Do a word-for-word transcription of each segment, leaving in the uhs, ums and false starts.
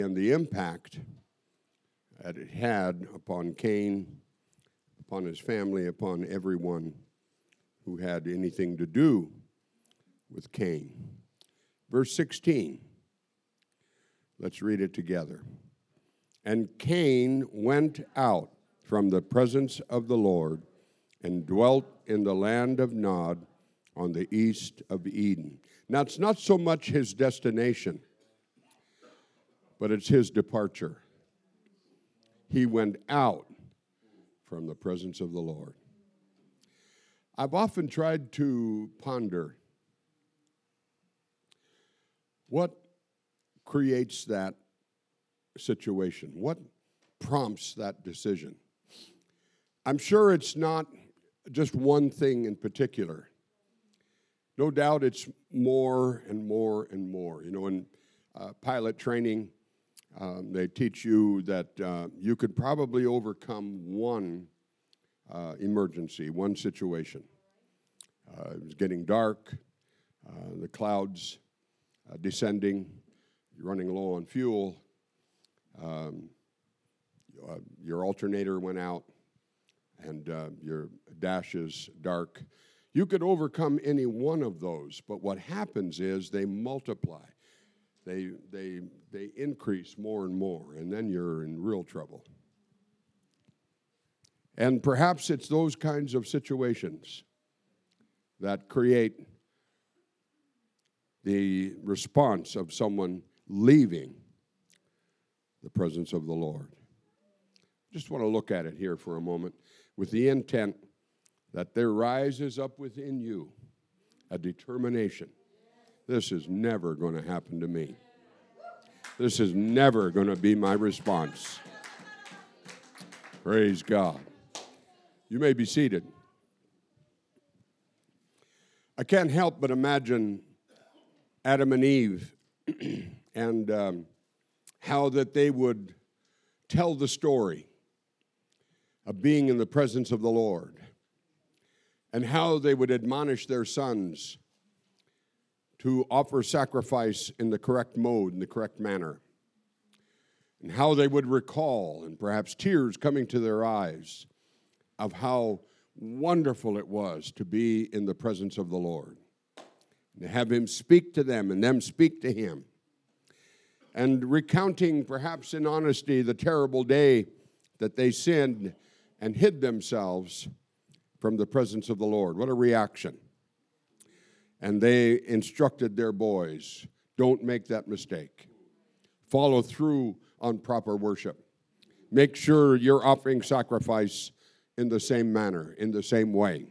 and the impact that it had upon Cain, upon his family, upon everyone who had anything to do with Cain. Verse sixteen. Let's read it together. And Cain went out from the presence of the Lord and dwelt in the land of Nod on the east of Eden. Now, it's not so much his destination, but it's his departure. He went out from the presence of the Lord. I've often tried to ponder what creates that situation, what prompts that decision. I'm sure it's not just one thing in particular. No doubt it's more and more and more. You know, in uh, pilot training, um, they teach you that uh, you could probably overcome one uh, emergency, one situation. Uh, it was getting dark, uh, the clouds uh, descending, you're running low on fuel, um, uh, your alternator went out, and uh, your dash is dark. You could overcome any one of those, but what happens is they multiply. They, they, they increase more and more, and then you're in real trouble. And perhaps it's those kinds of situations that create the response of someone leaving the presence of the Lord. Just want to look at it here for a moment with the intent that there rises up within you a determination. This is never going to happen to me. This is never going to be my response. Praise God. You may be seated. I can't help but imagine Adam and Eve and um, how that they would tell the story of being in the presence of the Lord, and how they would admonish their sons to offer sacrifice in the correct mode, in the correct manner, and how they would recall, and perhaps tears coming to their eyes, of how wonderful it was to be in the presence of the Lord, and to have Him speak to them and them speak to Him, and recounting perhaps in honesty the terrible day that they sinned and hid themselves from the presence of the Lord. What a reaction. And they instructed their boys, don't make that mistake. Follow through on proper worship. Make sure you're offering sacrifice in the same manner, in the same way.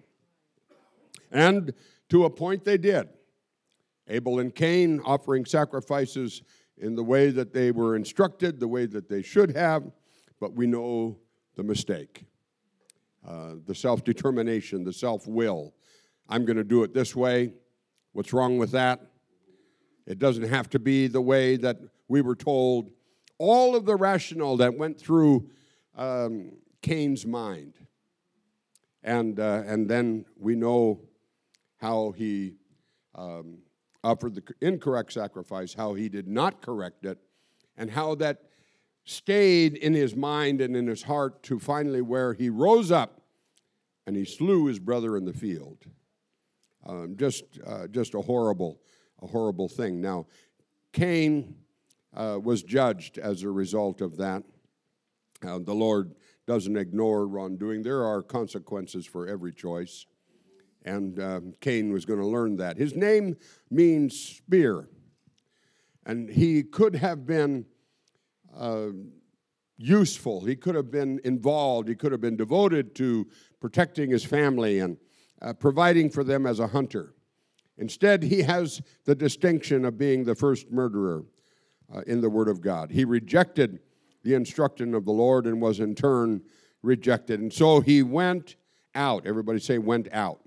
And to a point they did. Abel and Cain offering sacrifices in the way that they were instructed, the way that they should have, but we know the mistake. Uh, the self-determination, the self-will. I'm going to do it this way. What's wrong with that? It doesn't have to be the way that we were told. All of the rationale that went through um, Cain's mind. And, uh, and then we know how he um, offered the incorrect sacrifice, how he did not correct it, and how that stayed in his mind and in his heart to finally where he rose up and he slew his brother in the field. Um, just, uh, just a horrible, a horrible thing. Now, Cain uh, was judged as a result of that. Uh, the Lord doesn't ignore wrongdoing. There are consequences for every choice, and uh, Cain was going to learn that. His name means spear, and he could have been Uh, useful. He could have been involved. He could have been devoted to protecting his family and uh, providing for them as a hunter. Instead, he has the distinction of being the first murderer uh, in the Word of God. He rejected the instruction of the Lord and was in turn rejected. And so he went out. Everybody say went out.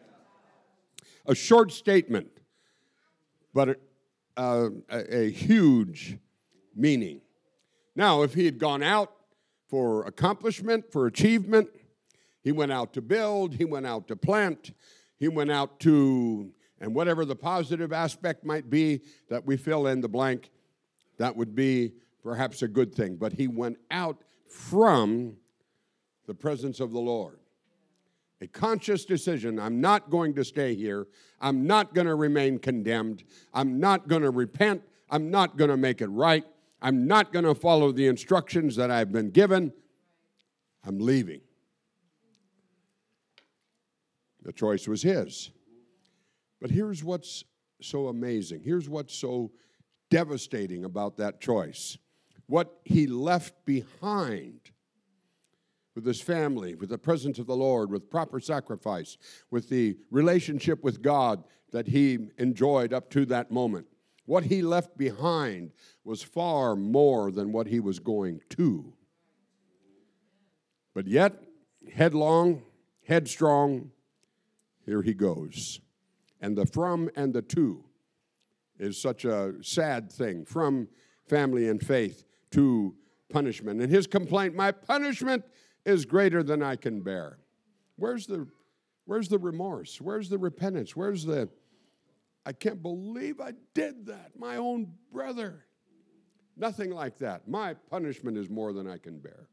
A short statement, but uh, a, a huge meaning. Now, if he had gone out for accomplishment, for achievement, he went out to build, he went out to plant, he went out to, and whatever the positive aspect might be that we fill in the blank, that would be perhaps a good thing, but he went out from the presence of the Lord. A conscious decision. I'm not going to stay here. I'm not going to remain condemned. I'm not going to repent. I'm not going to make it right. I'm not going to follow the instructions that I've been given. I'm leaving. The choice was his. But here's what's so amazing. Here's what's so devastating about that choice. What he left behind with his family, with the presence of the Lord, with proper sacrifice, with the relationship with God that he enjoyed up to that moment. What he left behind was far more than what he was going to. But yet, headlong, headstrong, here he goes. And the from and the to is such a sad thing. From family and faith to punishment. And his complaint, my punishment is greater than I can bear. Where's the, where's the remorse? Where's the repentance? Where's the, I can't believe I did that. My own brother. Nothing like that. My punishment is more than I can bear.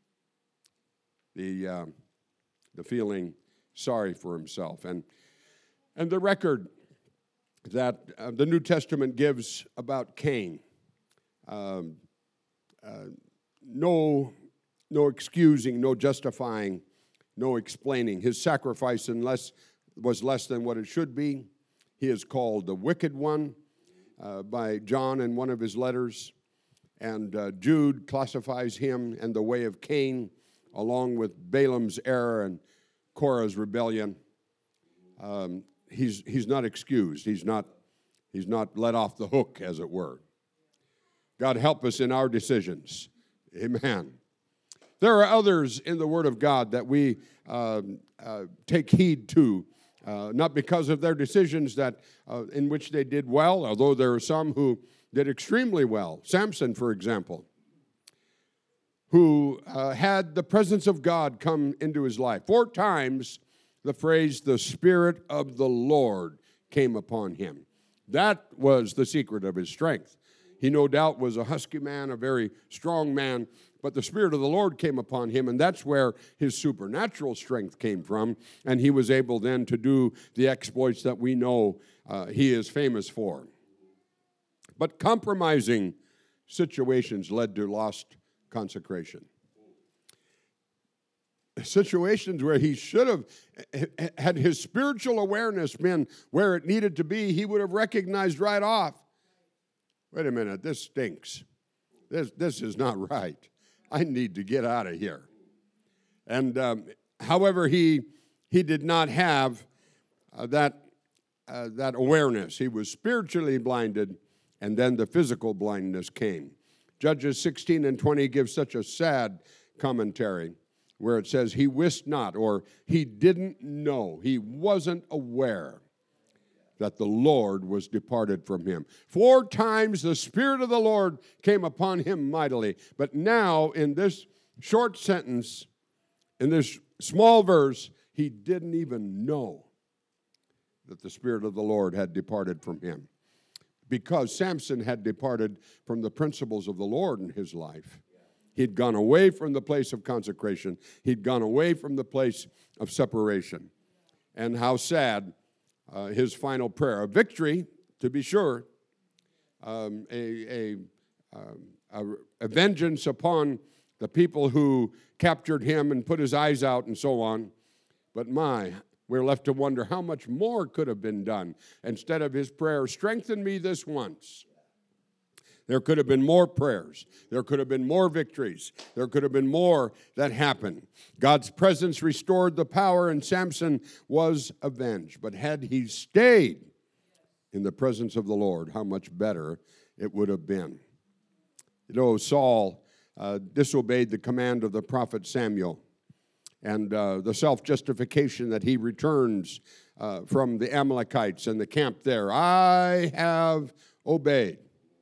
The, uh, the feeling sorry for himself. And, and the record that uh, the New Testament gives about Cain. Um, uh, no... No excusing, no justifying, no explaining. His sacrifice unless, was less than what it should be. He is called the wicked one uh, by John in one of his letters. And uh, Jude classifies him and the way of Cain along with Balaam's error and Korah's rebellion. Um, he's, he's not excused. He's not, he's not let off the hook, as it were. God help us in our decisions. Amen. There are others in the Word of God that we uh, uh, take heed to, uh, not because of their decisions that uh, in which they did well, although there are some who did extremely well. Samson, for example, who uh, had the presence of God come into his life. Four times the phrase, the Spirit of the Lord came upon him. That was the secret of his strength. He no doubt was a husky man, a very strong man, but the Spirit of the Lord came upon him, and that's where his supernatural strength came from, and he was able then to do the exploits that we know uh, he is famous for. But compromising situations led to lost consecration. Situations where he should have, had his spiritual awareness been where it needed to be, he would have recognized right off, wait a minute, this stinks. This, this is not right. I need to get out of here. And um, however, he he did not have uh, that uh, that awareness. He was spiritually blinded, and then the physical blindness came. Judges sixteen and twenty gives such a sad commentary where it says he wist not, or he didn't know, he wasn't aware that the Lord was departed from him. Four times the Spirit of the Lord came upon him mightily. But now, in this short sentence, in this small verse, he didn't even know that the Spirit of the Lord had departed from him. Because Samson had departed from the principles of the Lord in his life. He'd gone away from the place of consecration. He'd gone away from the place of separation. And how sad Uh, his final prayer. A victory, to be sure, um, a, a, um, a, a vengeance upon the people who captured him and put his eyes out and so on. But my, we're left to wonder how much more could have been done. Instead of his prayer, strengthen me this once. There could have been more prayers. There could have been more victories. There could have been more that happened. God's presence restored the power, and Samson was avenged. But had he stayed in the presence of the Lord, how much better it would have been. You know, Saul uh, disobeyed the command of the prophet Samuel, and uh, the self-justification that he returns uh, from the Amalekites and the camp there. I have obeyed.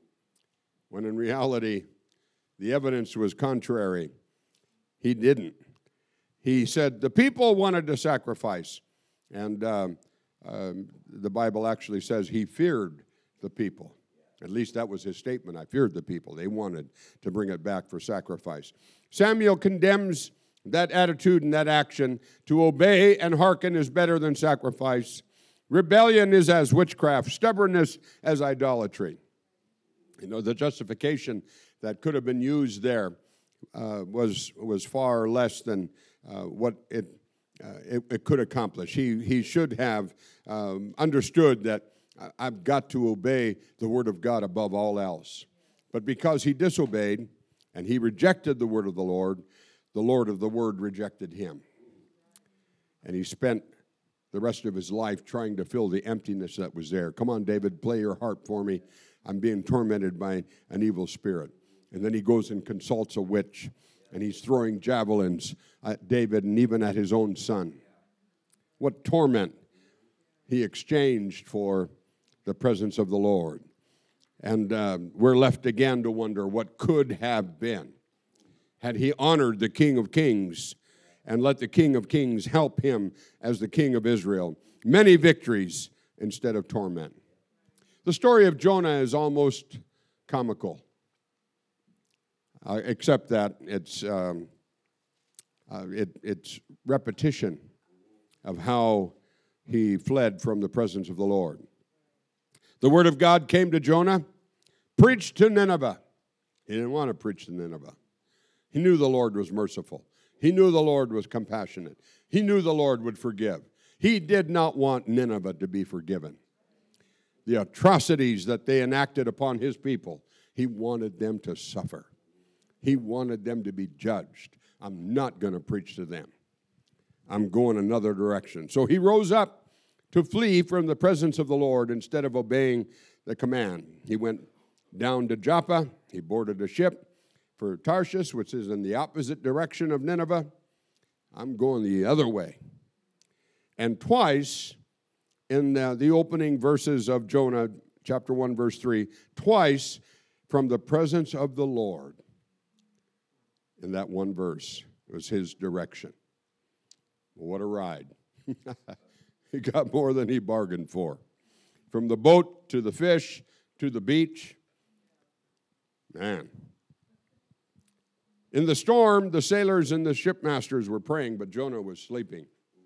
When in reality, the evidence was contrary. He didn't. He said the people wanted to sacrifice. And uh, um, the Bible actually says he feared the people. At least that was his statement. I feared the people. They wanted to bring it back for sacrifice. Samuel condemns that attitude and that action. To obey and hearken is better than sacrifice. Rebellion is as witchcraft. Stubbornness as idolatry. You know, the justification that could have been used there uh, was was far less than uh, what it, uh, it it could accomplish. He he should have um, understood that I've got to obey the word of God above all else. But because he disobeyed and he rejected the word of the Lord, the Lord of the word rejected him. And he spent the rest of his life trying to fill the emptiness that was there. Come on, David, play your harp for me. I'm being tormented by an evil spirit. And then he goes and consults a witch, and he's throwing javelins at David and even at his own son. What torment he exchanged for the presence of the Lord. And uh, we're left again to wonder what could have been had he honored the King of Kings and let the King of Kings help him as the King of Israel. Many victories instead of torment. The story of Jonah is almost comical, uh, except that it's um, uh, it, it's repetition of how he fled from the presence of the Lord. The word of God came to Jonah, preach to Nineveh. He didn't want to preach to Nineveh. He knew the Lord was merciful. He knew the Lord was compassionate. He knew the Lord would forgive. He did not want Nineveh to be forgiven. The atrocities that they enacted upon his people, he wanted them to suffer. He wanted them to be judged. I'm not going to preach to them. I'm going another direction. So he rose up to flee from the presence of the Lord instead of obeying the command. He went down to Joppa. He boarded a ship for Tarshish, which is in the opposite direction of Nineveh. I'm going the other way. And twice in the, the opening verses of Jonah, chapter one, verse three, twice from the presence of the Lord, in that one verse, was his direction. What a ride. He got more than he bargained for. From the boat to the fish to the beach. Man. In the storm, the sailors and the shipmasters were praying, but Jonah was sleeping.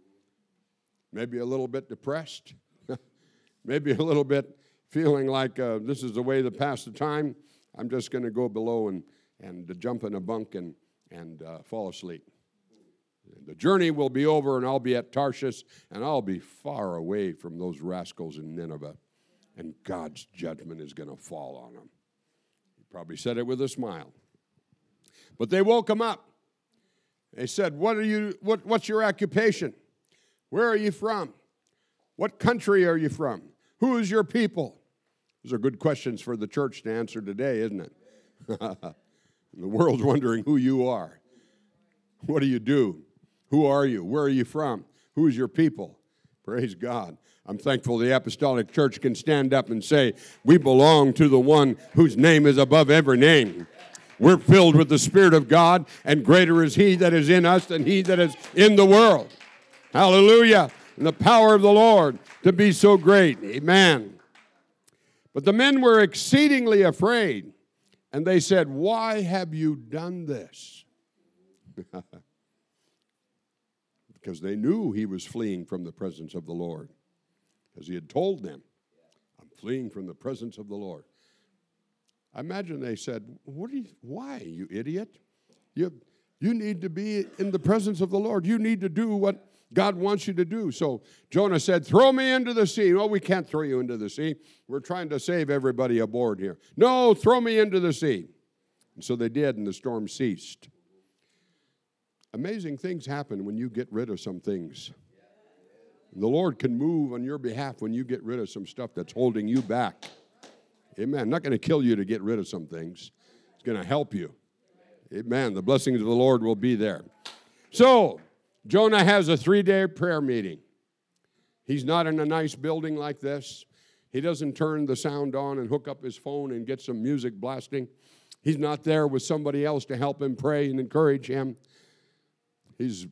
Maybe a little bit depressed. Maybe a little bit feeling like uh, this is the way to pass the time. I'm just going to go below and, and jump in a bunk and, and uh, fall asleep. The journey will be over, and I'll be at Tarshish, and I'll be far away from those rascals in Nineveh, and God's judgment is going to fall on them. He probably said it with a smile. But they woke him up. They said, "What are you? What, what's your occupation? Where are you from? What country are you from? Who is your people?" Those are good questions for the church to answer today, isn't it? The world's wondering who you are. What do you do? Who are you? Where are you from? Who is your people? Praise God. I'm thankful the apostolic church can stand up and say, we belong to the one whose name is above every name. We're filled with the Spirit of God, and greater is he that is in us than he that is in the world. Hallelujah. And the power of the Lord to be so great. Amen. But the men were exceedingly afraid, and they said, "Why have you done this?" Because they knew he was fleeing from the presence of the Lord. Because he had told them, "I'm fleeing from the presence of the Lord." I imagine they said, "What are you, why, you idiot? You, you need to be in the presence of the Lord. You need to do what God wants you to do." So Jonah said, "Throw me into the sea." "No, we can't throw you into the sea. We're trying to save everybody aboard here." "No, throw me into the sea." And so they did, and the storm ceased. Amazing things happen when you get rid of some things. The Lord can move on your behalf when you get rid of some stuff that's holding you back. Amen. Not going to kill you to get rid of some things. It's going to help you. Amen. The blessings of the Lord will be there. So, Jonah has a three-day prayer meeting. He's not in a nice building like this. He doesn't turn the sound on and hook up his phone and get some music blasting. He's not there with somebody else to help him pray and encourage him. He's,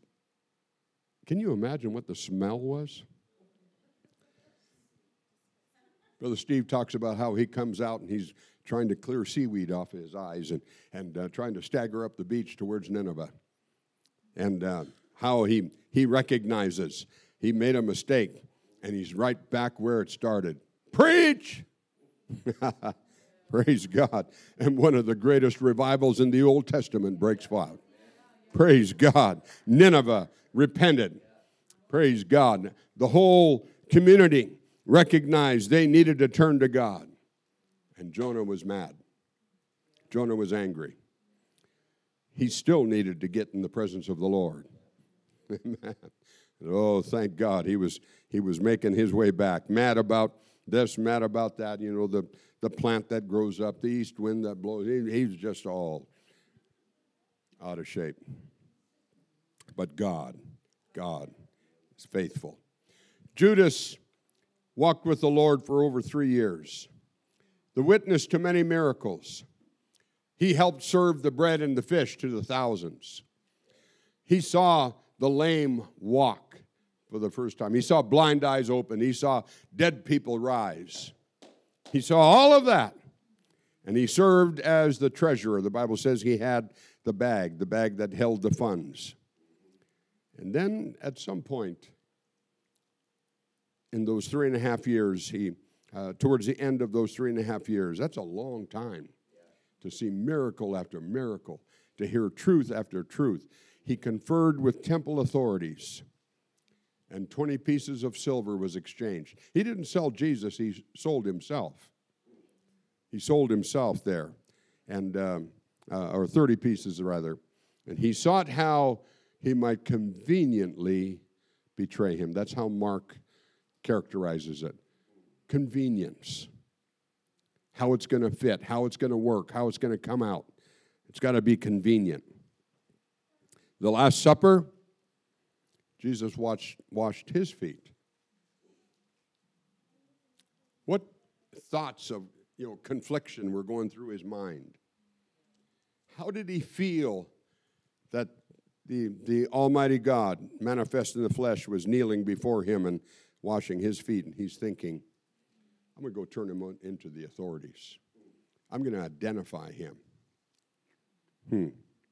can you imagine what the smell was? Brother Steve talks about how he comes out and he's trying to clear seaweed off his eyes and, and uh, trying to stagger up the beach towards Nineveh. And uh, how he, he recognizes he made a mistake, and he's right back where it started. Preach! Praise God. And one of the greatest revivals in the Old Testament breaks out. Praise God. Nineveh repented. Praise God. The whole community recognized they needed to turn to God. And Jonah was mad. Jonah was angry. He still needed to get in the presence of the Lord. Amen. Oh, thank God. He was he was making his way back. Mad about this, mad about that. You know, the, the plant that grows up, the east wind that blows. He, he's just all out of shape. But God, God is faithful. Judas walked with the Lord for over three years. The witness to many miracles. He helped serve the bread and the fish to the thousands. He saw the lame walk for the first time. He saw blind eyes open. He saw dead people rise. He saw all of that. And he served as the treasurer. The Bible says he had the bag, the bag that held the funds. And then at some point in those three and a half years, he, uh, towards the end of those three and a half years, that's a long time to see miracle after miracle, to hear truth after truth. He conferred with temple authorities, and twenty pieces of silver was exchanged. He didn't sell Jesus, he sold himself. He sold himself there, and um, uh, or thirty pieces rather. And he sought how he might conveniently betray him. That's how Mark characterizes it. Convenience. How it's going to fit, how it's going to work, how it's going to come out. It's got to be convenient. The Last Supper, Jesus watched, washed his feet. What thoughts of, you know, confliction were going through his mind? How did he feel that the, the Almighty God, manifest in the flesh, was kneeling before him and washing his feet, and he's thinking, I'm going to go turn him on into the authorities. I'm going to identify him. Hmm.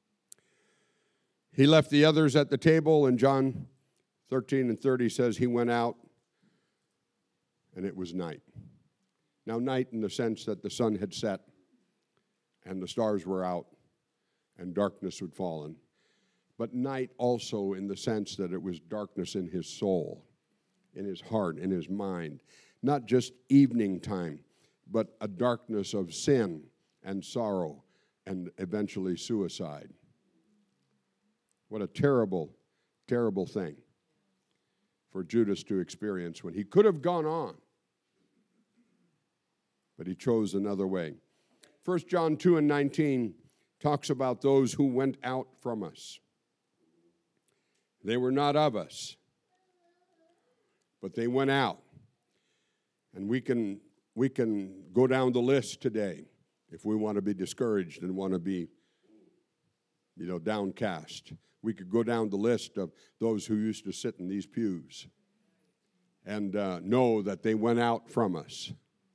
He left the others at the table, and John thirteen and thirty says he went out, and it was night. Now, night in the sense that the sun had set, and the stars were out, and darkness had fallen. But night also in the sense that it was darkness in his soul, in his heart, in his mind. Not just evening time, but a darkness of sin and sorrow and eventually suicide. What a terrible, terrible thing for Judas to experience when he could have gone on, but he chose another way. First John two and nineteen talks about those who went out from us. They were not of us, but they went out. And we can we can go down the list today if we want to be discouraged and want to be, you know, downcast. We could go down the list of those who used to sit in these pews and uh, know that they went out from us.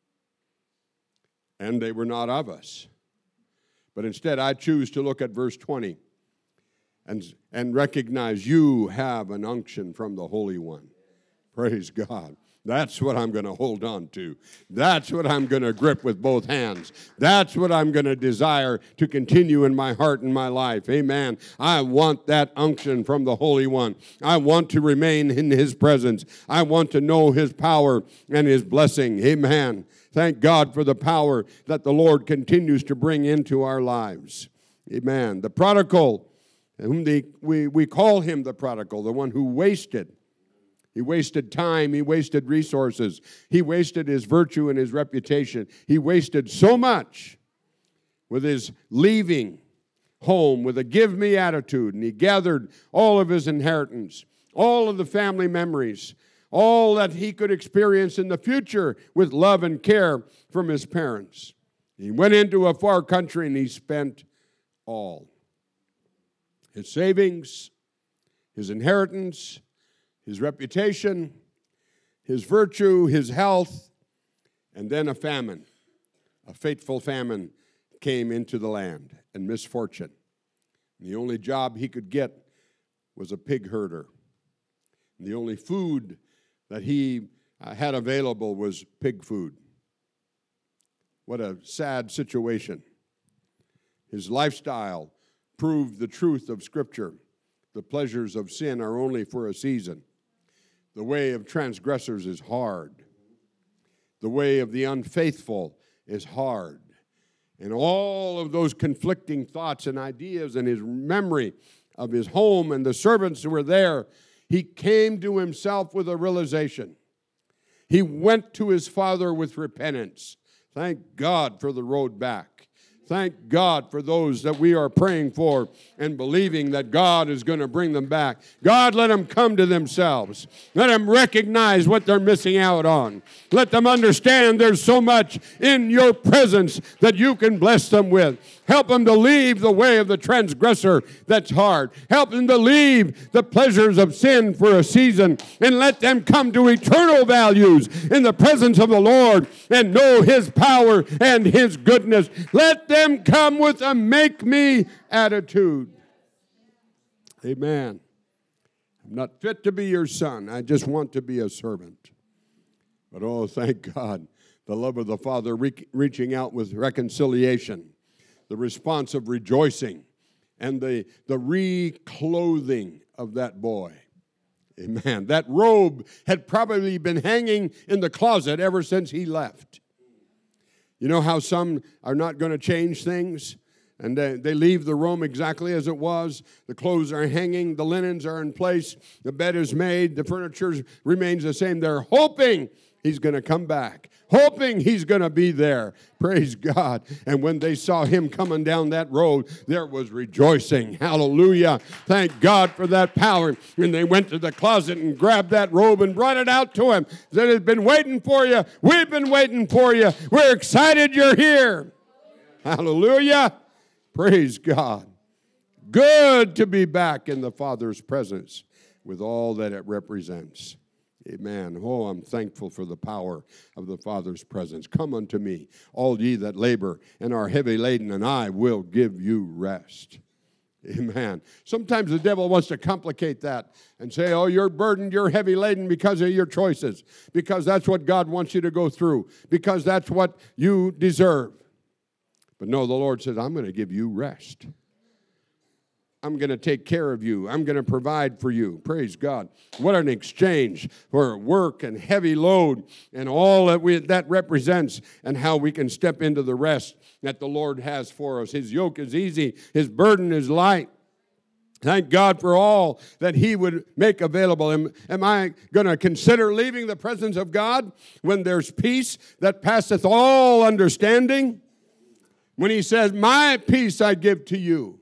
And they were not of us. But instead, I choose to look at verse twenty and, and recognize you have an unction from the Holy One. Praise God. That's what I'm going to hold on to. That's what I'm going to grip with both hands. That's what I'm going to desire to continue in my heart and my life. Amen. I want that unction from the Holy One. I want to remain in His presence. I want to know His power and His blessing. Amen. Thank God for the power that the Lord continues to bring into our lives. Amen. The prodigal, whom they, we, we call him the prodigal, the one who wasted. He wasted time. He wasted resources. He wasted his virtue and his reputation. He wasted so much with his leaving home with a give me attitude. And he gathered all of his inheritance, all of the family memories, all that he could experience in the future with love and care from his parents. He went into a far country and he spent all. His savings, his inheritance, his reputation, his virtue, his health, And then a famine, a fateful famine came into the land, and misfortune. And the only job he could get was a pig herder. And the only food that he uh, had available was pig food. What a sad situation. His lifestyle proved the truth of Scripture. The pleasures of sin are only for a season. The way of transgressors is hard. The way of the unfaithful is hard. And all of those conflicting thoughts and ideas and his memory of his home and the servants who were there, he came to himself with a realization. He went to his father with repentance. Thank God for the road back. Thank God for those that we are praying for and believing that God is going to bring them back. God, let them come to themselves. Let them recognize what they're missing out on. Let them understand there's so much in your presence that you can bless them with. Help them to leave the way of the transgressor that's hard. Help them to leave the pleasures of sin for a season and let them come to eternal values in the presence of the Lord and know His power and His goodness. Let them come with a make me attitude. Amen. I'm not fit to be your son. I just want to be a servant. But oh, thank God, the love of the Father re- reaching out with reconciliation. The response of rejoicing, and the, the reclothing of that boy. Amen. That robe had probably been hanging in the closet ever since he left. You know how some are not going to change things? And they, they leave the room exactly as it was. The clothes are hanging, the linens are in place, the bed is made, the furniture remains the same. They're hoping he's going to come back, hoping he's going to be there. Praise God. And when they saw him coming down that road, there was rejoicing. Hallelujah. Thank God for that power. And they went to the closet and grabbed that robe and brought it out to him. Said, "It's been waiting for you. We've been waiting for you. We're excited you're here." Hallelujah. Praise God. Good to be back in the Father's presence with all that it represents. Amen. Oh, I'm thankful for the power of the Father's presence. Come unto me, all ye that labor and are heavy laden, and I will give you rest. Amen. Sometimes the devil wants to complicate that and say, oh, you're burdened, you're heavy laden because of your choices, because that's what God wants you to go through, because that's what you deserve. But no, the Lord says, I'm going to give you rest. I'm going to take care of you. I'm going to provide for you. Praise God. What an exchange for work and heavy load and all that we, that represents, and how we can step into the rest that the Lord has for us. His yoke is easy. His burden is light. Thank God for all that He would make available. Am, am I going to consider leaving the presence of God when there's peace that passeth all understanding? When He says, my peace I give to you.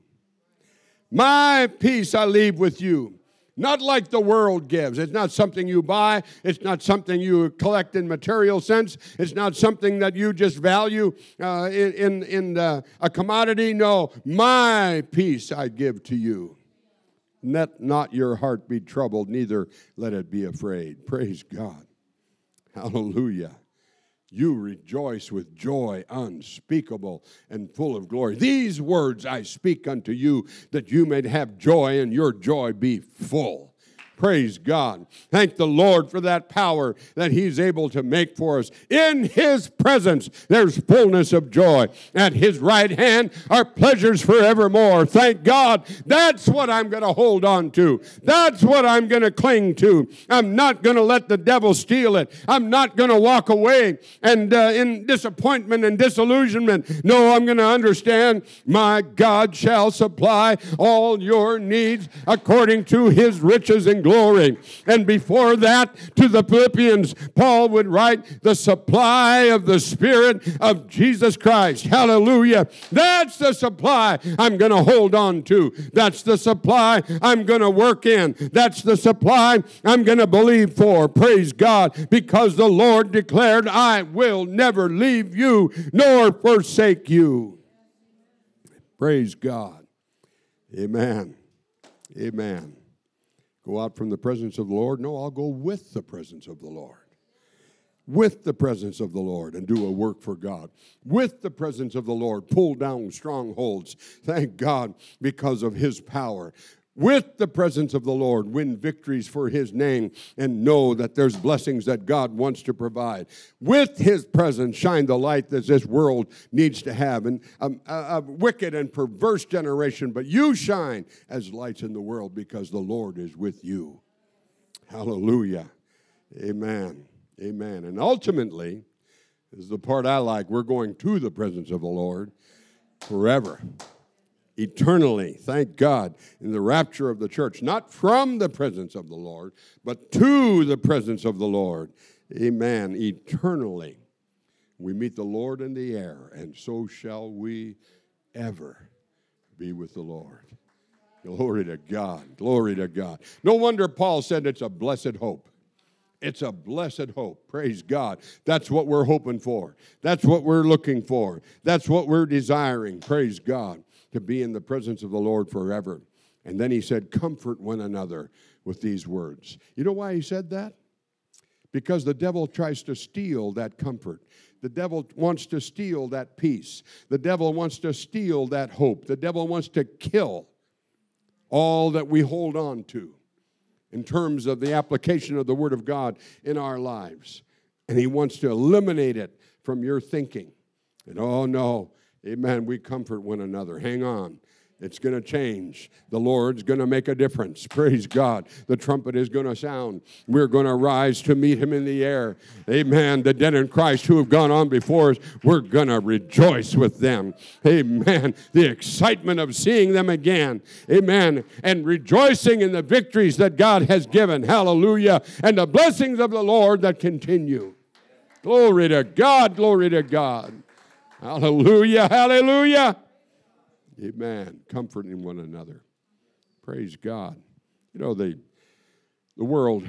My peace I leave with you. Not like the world gives. It's not something you buy. It's not something you collect in material sense. It's not something that you just value uh, in, in, in uh, a commodity. No, my peace I give to you. Let not your heart be troubled, neither let it be afraid. Praise God. Hallelujah. You rejoice with joy unspeakable and full of glory. These words I speak unto you, that you may have joy and your joy be full. Praise God. Thank the Lord for that power that He's able to make for us. In His presence, there's fullness of joy. At His right hand are pleasures forevermore. Thank God. That's what I'm going to hold on to. That's what I'm going to cling to. I'm not going to let the devil steal it. I'm not going to walk away and uh, in disappointment and disillusionment. No, I'm going to understand my God shall supply all your needs according to His riches and glory. And before that, to the Philippians, Paul would write, the supply of the Spirit of Jesus Christ. Hallelujah. That's the supply I'm going to hold on to. That's the supply I'm going to work in. That's the supply I'm going to believe for. Praise God. Because the Lord declared, I will never leave you nor forsake you. Praise God. Amen. Amen. Go out from the presence of the Lord? No, I'll go with the presence of the Lord. with the presence of the Lord and do a work for God. With the presence of the Lord, pull down strongholds. Thank God because of his power. With the presence of the Lord, win victories for his name and know that there's blessings that God wants to provide. With his presence, shine the light that this world needs to have. And a, a, a wicked and perverse generation, but you shine as lights in the world because the Lord is with you. Hallelujah. Amen. Amen. And ultimately, this is the part I like, we're going to the presence of the Lord forever. Eternally, thank God, in the rapture of the church, not from the presence of the Lord, but to the presence of the Lord. Amen. Eternally, we meet the Lord in the air, and so shall we ever be with the Lord. Glory to God. Glory to God. No wonder Paul said it's a blessed hope. It's a blessed hope. Praise God. That's what we're hoping for. That's what we're looking for. That's what we're desiring. Praise God. To be in the presence of the Lord forever. And then he said, comfort one another with these words. You know why he said that? Because the devil tries to steal that comfort. The devil wants to steal that peace. The devil wants to steal that hope. The devil wants to kill all that we hold on to in terms of the application of the Word of God in our lives. And he wants to eliminate it from your thinking. And oh no, amen, we comfort one another. Hang on. It's going to change. The Lord's going to make a difference. Praise God. The trumpet is going to sound. We're going to rise to meet him in the air. Amen. The dead in Christ who have gone on before us, we're going to rejoice with them. Amen. The excitement of seeing them again. Amen. And rejoicing in the victories that God has given. Hallelujah. And the blessings of the Lord that continue. Glory to God. Glory to God. Hallelujah. Hallelujah. Amen. Comforting one another. Praise God. You know, the, the world,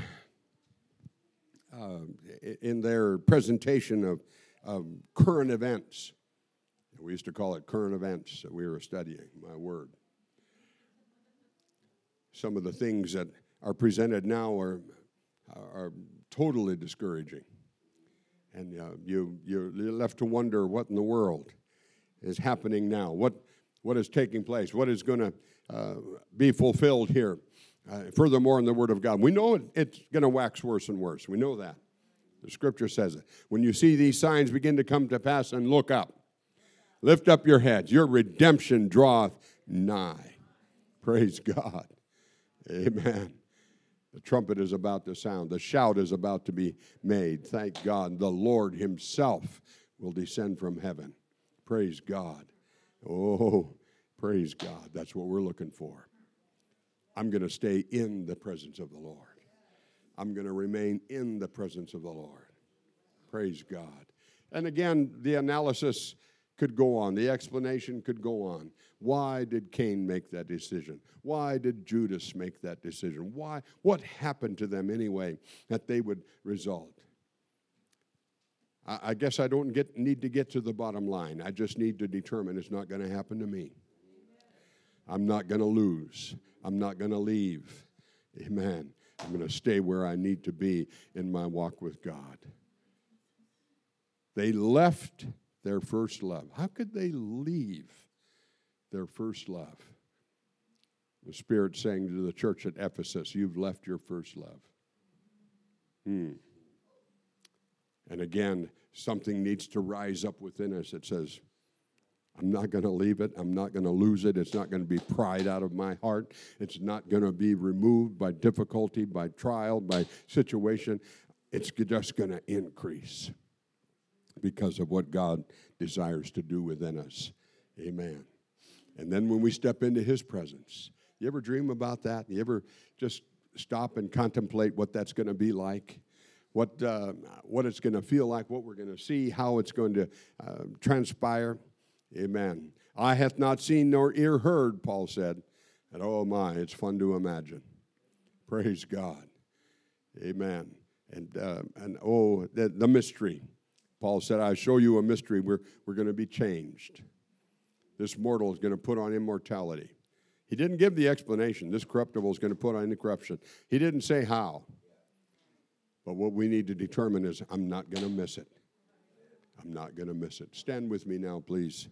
uh, in their presentation of, of current events, we used to call it current events that we were studying, my word. Some of the things that are presented now are, are totally discouraging. And uh, you, you're left to wonder what in the world is happening now. What What is taking place? What is going to uh, be fulfilled here? Uh, furthermore, in the Word of God, we know it, it's going to wax worse and worse. We know that. The Scripture says it. When you see these signs begin to come to pass, and look up. Lift up your heads. Your redemption draweth nigh. Praise God. Amen. The trumpet is about to sound. The shout is about to be made. Thank God. The Lord himself will descend from heaven. Praise God. Oh, praise God. That's what we're looking for. I'm going to stay in the presence of the Lord. I'm going to remain in the presence of the Lord. Praise God. And again, the analysis could go on. The explanation could go on. Why did Cain make that decision? Why did Judas make that decision? Why? What happened to them anyway that they would result? I guess I don't get, need to get to the bottom line. I just need to determine it's not going to happen to me. I'm not going to lose. I'm not going to leave. Amen. I'm going to stay where I need to be in my walk with God. They left their first love. How could they leave their first love? The Spirit saying to the church at Ephesus, you've left your first love. Hmm. And again, something needs to rise up within us that says, I'm not going to leave it. I'm not going to lose it. It's not going to be pried out of my heart. It's not going to be removed by difficulty, by trial, by situation. It's just going to increase because of what God desires to do within us. Amen. And then when we step into his presence, you ever dream about that? You ever just stop and contemplate what that's going to be like? What uh, what it's going to feel like, what we're going to see, how it's going to uh, transpire. Amen. Eye hath not seen nor ear heard, Paul said. And oh my, it's fun to imagine. Praise God. Amen. And uh, and oh, the, the mystery. Paul said, I show you a mystery. We're, we're going to be changed. This mortal is going to put on immortality. He didn't give the explanation. This corruptible is going to put on incorruption. He didn't say how. But what we need to determine is, I'm not going to miss it. I'm not going to miss it. Stand with me now, please.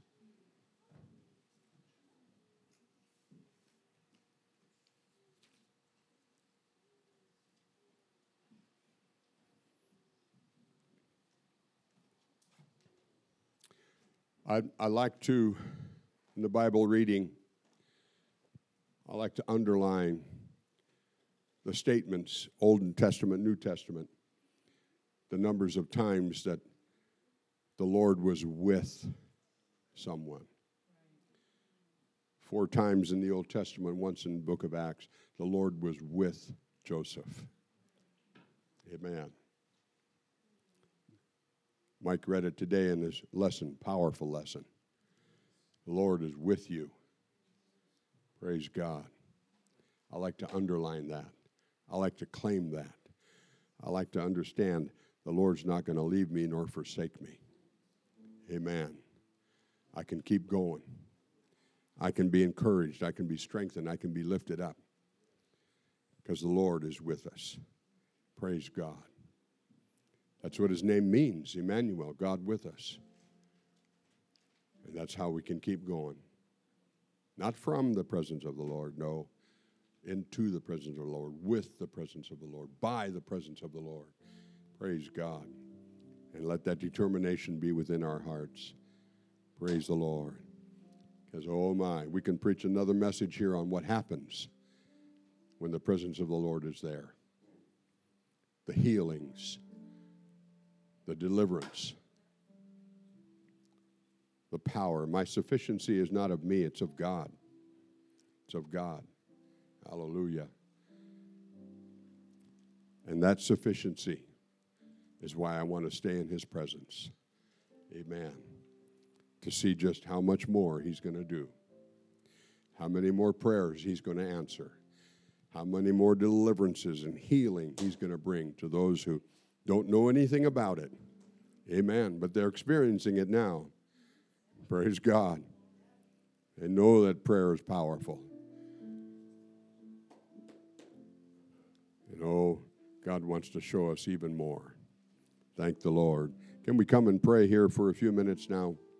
I, I like to, in the Bible reading, I like to underline the statements, Old Testament, New Testament, the numbers of times that the Lord was with someone. Four times in the Old Testament, once in the book of Acts, the Lord was with Joseph. Amen. Mike read it today in his lesson, powerful lesson. The Lord is with you. Praise God. I like to underline that. I like to claim that. I like to understand the Lord's not going to leave me nor forsake me. Amen. I can keep going. I can be encouraged. I can be strengthened. I can be lifted up because the Lord is with us. Praise God. That's what his name means, Emmanuel, God with us. And that's how we can keep going. Not from the presence of the Lord, no, into the presence of the Lord, with the presence of the Lord, by the presence of the Lord. Praise God. And let that determination be within our hearts. Praise the Lord. Because, oh my, we can preach another message here on what happens when the presence of the Lord is there. The healings, the deliverance, the power. My sufficiency is not of me, it's of God. It's of God. Hallelujah. And that sufficiency is why I want to stay in his presence. Amen. To see just how much more he's going to do. How many more prayers he's going to answer. How many more deliverances and healing he's going to bring to those who don't know anything about it. Amen. But they're experiencing it now. Praise God. They know that prayer is powerful. You know, God wants to show us even more. Thank the Lord. Can we come and pray here for a few minutes now?